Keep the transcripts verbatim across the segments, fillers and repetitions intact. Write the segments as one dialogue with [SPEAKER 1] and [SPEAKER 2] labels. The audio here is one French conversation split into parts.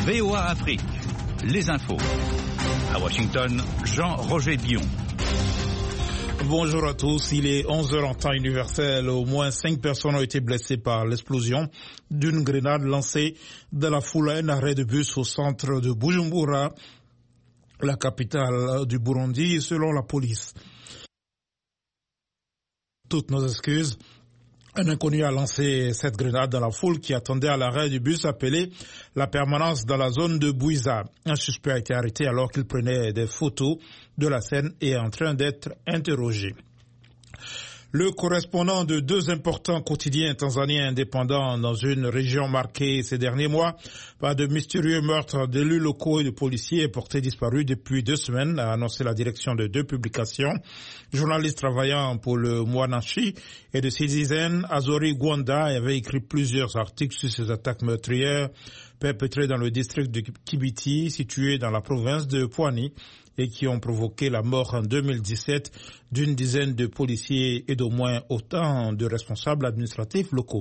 [SPEAKER 1] V O A Afrique, les infos. À Washington, Jean-Roger Bion.
[SPEAKER 2] Bonjour à tous, il est onze heures en temps universel. Au moins cinq personnes ont été blessées par l'explosion d'une grenade lancée dans la foule à un arrêt de bus au centre de Bujumbura, la capitale du Burundi, selon la police. Toutes nos excuses. Un inconnu a lancé cette grenade dans la foule qui attendait à l'arrêt du bus appelé la permanence dans la zone de Bouiza. Un suspect a été arrêté alors qu'il prenait des photos de la scène et est en train d'être interrogé. Le correspondant de deux importants quotidiens tanzaniens indépendants dans une région marquée ces derniers mois par de mystérieux meurtres d'élus locaux et de policiers portés disparus depuis deux semaines, a annoncé la direction de deux publications. Journaliste travaillant pour le Mwananchi et de Citizen, Azori Gwanda avait écrit plusieurs articles sur ces attaques meurtrières perpétrées dans le district de Kibiti, situé dans la province de Pwani, et qui ont provoqué la mort en deux mille dix-sept d'une dizaine de policiers et d'au moins autant de responsables administratifs locaux.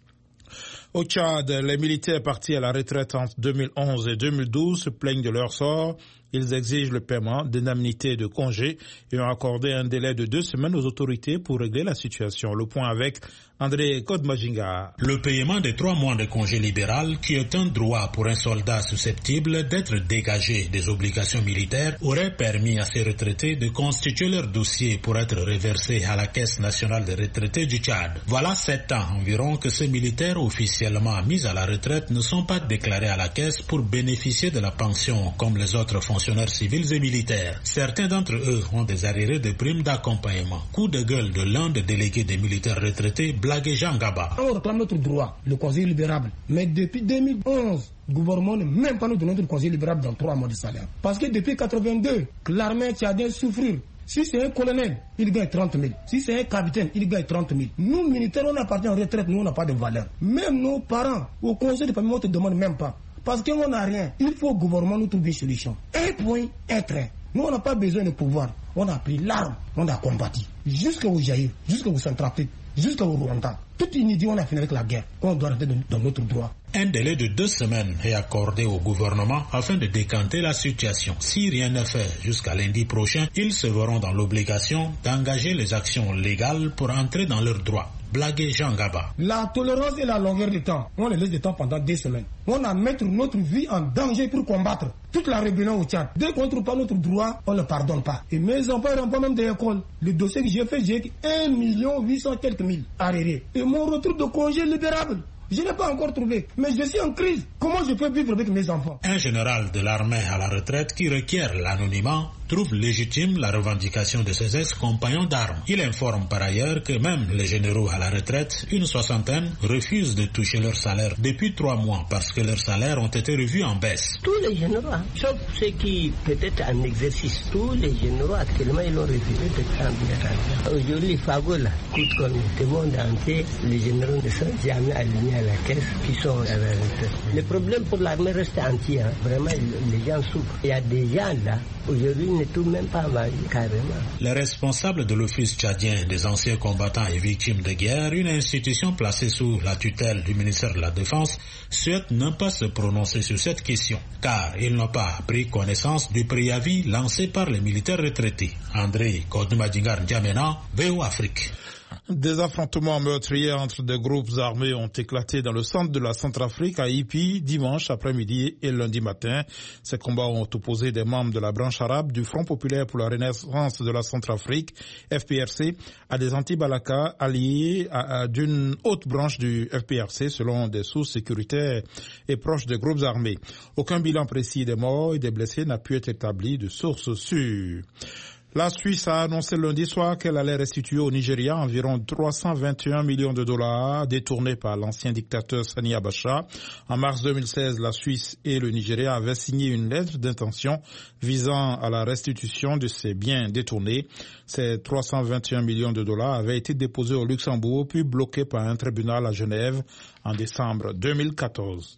[SPEAKER 2] Au Tchad, les militaires partis à la retraite entre deux mille onze et deux mille douze se plaignent de leur sort. Ils exigent le paiement d'indemnités et de congés et ont accordé un délai de deux semaines aux autorités pour régler la situation. Le point avec André Kodmajinga.
[SPEAKER 3] Le paiement des trois mois de congé libéral, qui est un droit pour un soldat susceptible d'être dégagé des obligations militaires, aurait permis à ces retraités de constituer leur dossier pour être reversés à la Caisse nationale des retraités du Tchad. Voilà sept ans environ que ces militaires officiellement mis à la retraite ne sont pas déclarés à la Caisse pour bénéficier de la pension comme les autres fonctionnaires civils et militaires. Certains d'entre eux ont des arriérés de primes d'accompagnement. Coup de gueule de l'un des délégués des militaires retraités, Blagué Jean Gaba.
[SPEAKER 4] On réclame notre droit, le congé libérable. Mais depuis deux mille onze, le gouvernement ne même pas nous donner notre congé libérable dans trois mois de salaire. Parce que depuis quatre-vingt-deux, que l'armée tchadienne souffre. Si c'est un colonel, il gagne trente mille. Si c'est un capitaine, il gagne trente mille. Nous, militaires, on appartient en retraite, nous, on n'a pas de valeur. Même nos parents, au conseil de famille, on ne te demande même pas. Parce qu'on n'a rien. Il faut au gouvernement nous trouver une solution. Un point, un trait. Nous, on n'a pas besoin de pouvoir. On a pris l'arme, on a combattu. Jusqu'au Jaïr, jusqu'au Centrafrique, jusqu'au Rwanda. Toute une idée, on a fini avec la guerre. On doit rester dans notre droit.
[SPEAKER 3] Un délai de deux semaines est accordé au gouvernement afin de décanter la situation. Si rien n'est fait jusqu'à lundi prochain, ils se verront dans l'obligation d'engager les actions légales pour entrer dans leurs droits. Blagué Jean Gaba.
[SPEAKER 4] La tolérance et la longueur du temps, on les laisse de temps pendant deux semaines. On a mettre notre vie en danger pour combattre toute la rébellion au Tchad. Dès qu'on ne trouve pas notre droit, on ne le pardonne pas. Et mes enfants ne rentrent pas même de l'école. Le dossier que j'ai fait, j'ai un million huit cent quelques mille arrêtés. Et mon retour de congé libérable, je n'ai pas encore trouvé, mais je suis en crise. Comment je peux vivre avec mes enfants?
[SPEAKER 3] Un général de l'armée à la retraite qui requiert l'anonymat trouve légitime la revendication de ses ex-compagnons d'armes. Il informe par ailleurs que même les généraux à la retraite, une soixantaine, refusent de toucher leur salaire depuis trois mois parce que leurs salaires ont été revus en baisse.
[SPEAKER 5] Tous les généraux, sauf ceux qui peut-être en exercice, tous les généraux actuellement ils ont refusé de prendre leur argent. Aujourd'hui, Fago là, coûte comme le monde entier, les généraux ne sont jamais alignés à la caisse qui sont à la retraite. Le problème pour l'armée reste entier, hein. Vraiment les gens souffrent. Il y a des gens là, aujourd'hui ne tout même pas mal, carrément.
[SPEAKER 3] Les responsables de l'Office tchadien des anciens combattants et victimes de guerre, une institution placée sous la tutelle du ministère de la Défense, souhaitent ne pas se prononcer sur cette question, car ils n'ont pas pris connaissance du préavis lancé par les militaires retraités. André Kodmadingar N'Djamena, V O A Afrique.
[SPEAKER 2] Des affrontements meurtriers entre des groupes armés ont éclaté dans le centre de la Centrafrique à Ipi dimanche après-midi et lundi matin. Ces combats ont opposé des membres de la branche arabe du Front populaire pour la renaissance de la Centrafrique, F P R C, à des anti-Balaka alliés à, à, d'une haute branche du F P R C selon des sources sécuritaires et proches des groupes armés. Aucun bilan précis des morts et des blessés n'a pu être établi de sources sûres. La Suisse a annoncé lundi soir qu'elle allait restituer au Nigeria environ trois cent vingt et un millions de dollars détournés par l'ancien dictateur Sani Abacha. En mars deux mille seize, la Suisse et le Nigeria avaient signé une lettre d'intention visant à la restitution de ces biens détournés. Ces trois cent vingt et un millions de dollars avaient été déposés au Luxembourg puis bloqués par un tribunal à Genève en décembre deux mille quatorze.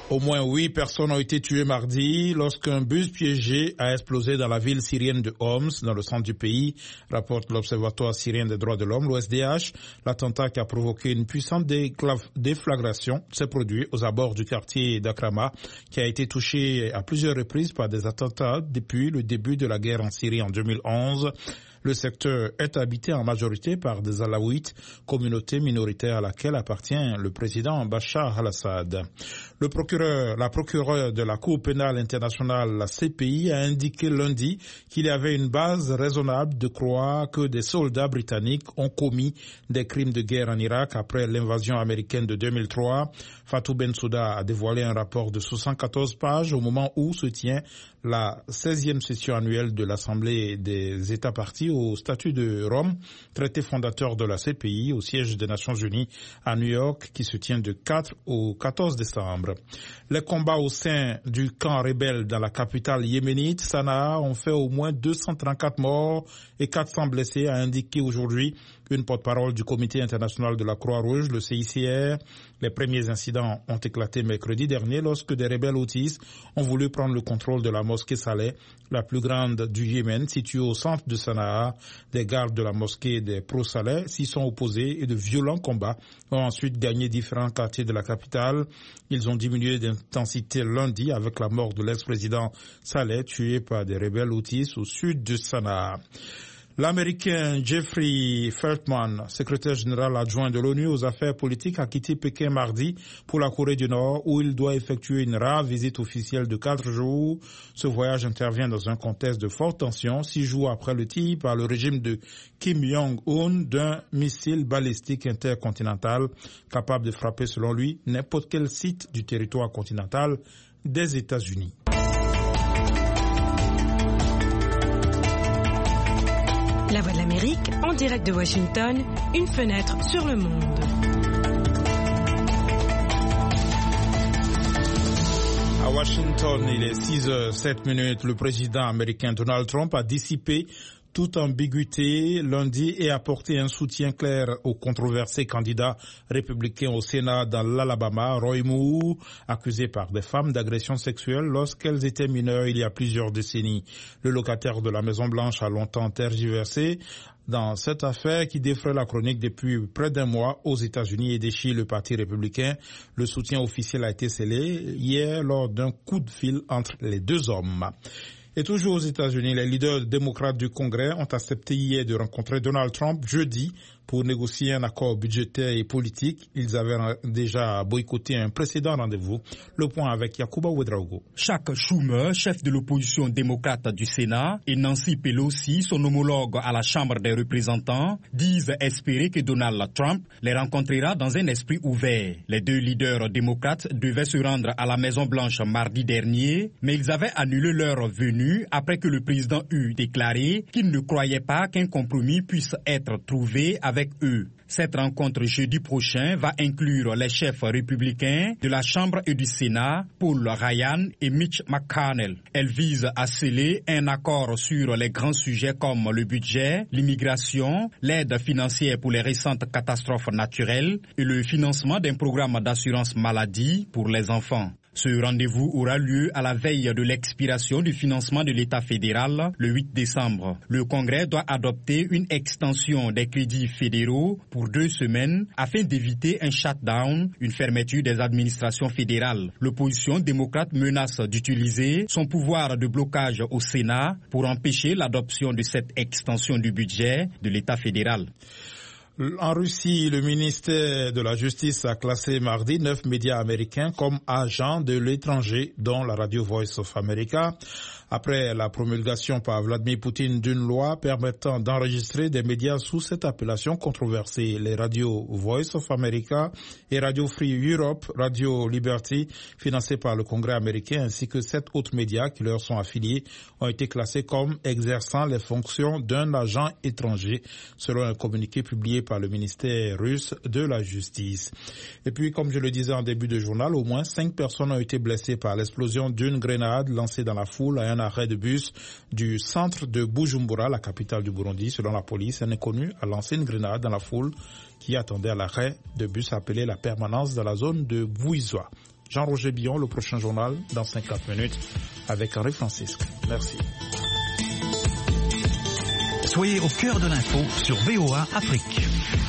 [SPEAKER 2] Au moins huit personnes ont été tuées mardi lorsqu'un bus piégé a explosé dans la ville syrienne de Homs, dans le centre du pays, rapporte l'Observatoire syrien des droits de l'homme, l'O S D H. L'attentat qui a provoqué une puissante déflagration s'est produit aux abords du quartier d'Akrama, qui a été touché à plusieurs reprises par des attentats depuis le début de la guerre en Syrie en deux mille onze. Le secteur est habité en majorité par des Alaouites, communauté minoritaire à laquelle appartient le président Bachar al-Assad. Le procureur, la procureure de la Cour pénale internationale, la C P I, a indiqué lundi qu'il y avait une base raisonnable de croire que des soldats britanniques ont commis des crimes de guerre en Irak après l'invasion américaine de deux mille trois. Fatou Bensouda a dévoilé un rapport de soixante-quatorze pages au moment où se tient la seizième session annuelle de l'Assemblée des États partis au statut de Rome, traité fondateur de la C P I au siège des Nations Unies à New York, qui se tient de quatre au quatorze décembre. Les combats au sein du camp rebelle dans la capitale yéménite, Sanaa, ont fait au moins deux cent trente-quatre morts et quatre cents blessés, a indiqué aujourd'hui une porte-parole du Comité international de la Croix-Rouge, le C I C R. Les premiers incidents ont éclaté mercredi dernier lorsque des rebelles houthis ont voulu prendre le contrôle de la mosquée Saleh, la plus grande du Yémen, située au centre de Sanaa. Des gardes de la mosquée des pro-Saleh s'y sont opposés et de violents combats ont ensuite gagné différents quartiers de la capitale. Ils ont diminué d'intensité lundi avec la mort de l'ex-président Saleh, tué par des rebelles houthis au sud de Sanaa. L'Américain Jeffrey Feltman, secrétaire général adjoint de l'ONU aux affaires politiques, a quitté Pékin mardi pour la Corée du Nord, où il doit effectuer une rare visite officielle de quatre jours. Ce voyage intervient dans un contexte de forte tension, six jours après le tir par le régime de Kim Jong-un d'un missile balistique intercontinental capable de frapper, selon lui, n'importe quel site du territoire continental des États-Unis.
[SPEAKER 6] La Voix de l'Amérique, en direct de Washington, une fenêtre sur le monde.
[SPEAKER 2] À Washington, il est six heures sept minutes. Le président américain Donald Trump a dissipé toute ambiguïté lundi et apporté un soutien clair au controversé candidat républicain au Sénat dans l'Alabama, Roy Moore, accusé par des femmes d'agression sexuelle lorsqu'elles étaient mineures il y a plusieurs décennies. Le locataire de la Maison-Blanche a longtemps tergiversé dans cette affaire qui défraie la chronique depuis près d'un mois aux États-Unis et déchire le Parti républicain. Le soutien officiel a été scellé hier lors d'un coup de fil entre les deux hommes. Et toujours aux États-Unis, les leaders démocrates du Congrès ont accepté hier de rencontrer Donald Trump jeudi pour négocier un accord budgétaire et politique. Ils avaient déjà boycotté un précédent rendez-vous. Le point avec Yacouba Ouedraogo.
[SPEAKER 7] Chuck Schumer, chef de l'opposition démocrate du Sénat, et Nancy Pelosi, son homologue à la Chambre des représentants, disent espérer que Donald Trump les rencontrera dans un esprit ouvert. Les deux leaders démocrates devaient se rendre à la Maison-Blanche mardi dernier, mais ils avaient annulé leur venue après que le président eut déclaré qu'il ne croyait pas qu'un compromis puisse être trouvé avec avec eux. Cette rencontre jeudi prochain va inclure les chefs républicains de la Chambre et du Sénat, Paul Ryan et Mitch McConnell. Elle vise à sceller un accord sur les grands sujets comme le budget, l'immigration, l'aide financière pour les récentes catastrophes naturelles et le financement d'un programme d'assurance maladie pour les enfants. Ce rendez-vous aura lieu à la veille de l'expiration du financement de l'État fédéral le huit décembre. Le Congrès doit adopter une extension des crédits fédéraux pour deux semaines afin d'éviter un shutdown, une fermeture des administrations fédérales. L'opposition démocrate menace d'utiliser son pouvoir de blocage au Sénat pour empêcher l'adoption de cette extension du budget de l'État fédéral.
[SPEAKER 2] En Russie, le ministère de la Justice a classé mardi neuf médias américains comme agents de l'étranger, dont la radio Voice of America, après la promulgation par Vladimir Poutine d'une loi permettant d'enregistrer des médias sous cette appellation controversée. Les radios Voice of America et Radio Free Europe, Radio Liberty, financées par le Congrès américain, ainsi que sept autres médias qui leur sont affiliés, ont été classés comme exerçant les fonctions d'un agent étranger, selon un communiqué publié par le ministère russe de la Justice. Et puis, comme je le disais en début de journal, au moins cinq personnes ont été blessées par l'explosion d'une grenade lancée dans la foule à un arrêt de bus du centre de Bujumbura, la capitale du Burundi. Selon la police, un inconnu a lancé une grenade dans la foule qui attendait à l'arrêt de bus appelé la permanence dans la zone de Buizwa. Jean-Roger Billon, le prochain journal dans cinquante minutes avec Henri Francisque. Merci.
[SPEAKER 1] Soyez au cœur de l'info sur V O A Afrique.